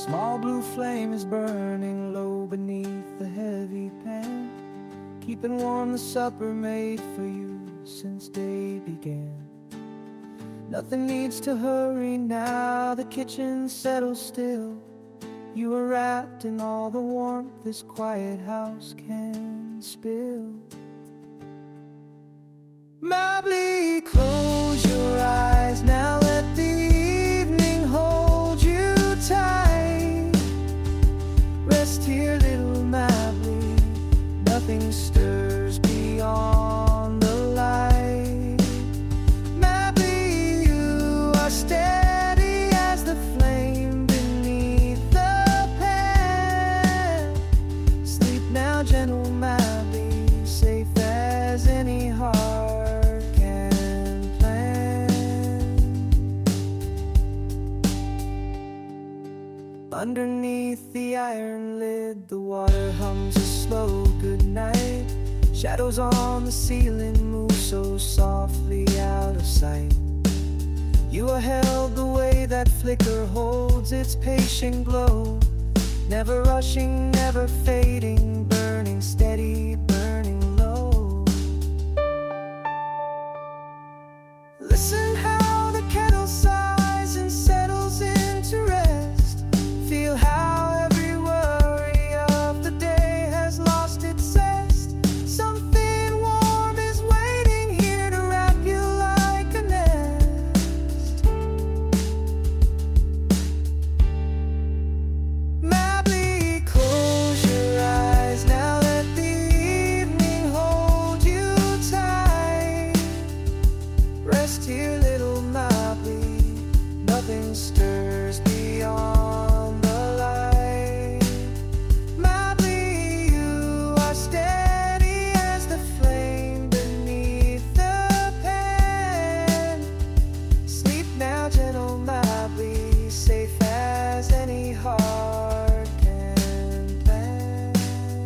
small blue flame is burning low beneath the heavy pan, keeping warm the supper made for you since day began. Nothing needs to hurry now, the kitchen settles still. You are wrapped in all the warmth this quiet house can spill. Mildly close your eyes now, let the evening hold you tight. Rest here, little Mably, nothing stirs beyond the light. Mably, you are steady as the flame beneath the pan. Sleep now, gentle Mably, safe as any heart can plan. Underneath the iron lid, the water hums a slow goodnight. Shadows on the ceiling move so softly out of sight. You are held the way that flicker holds its patient glow, never rushing, never fading, burning steady, burning low. Listen how the kettle sighs and settles into rest. Feel how every worry of the day has lost its zest. Something warm is waiting here to wrap you like a nest. Mably, close your eyes now, let the evening hold you tight. Rest here, little Mably, nothing stirs beyond the light. Mably, you are steady as the flame beneath the pan. Sleep now, gentle Mably, safe as any heart can plan.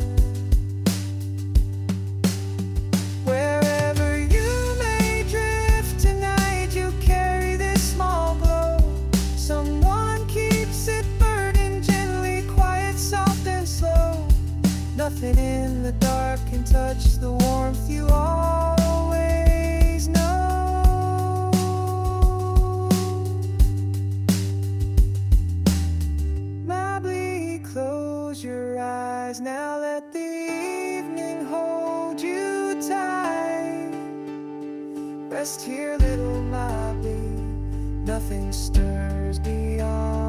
Wherever you may drift tonight, you carry this small glow. Someone keeps it burning gently, quiet, soft and slow. Nothing in the dark can touch the warmth you always know. Mably, close your eyes now, let the evening hold you tight. Rest here, little Mably, nothing stirs beyond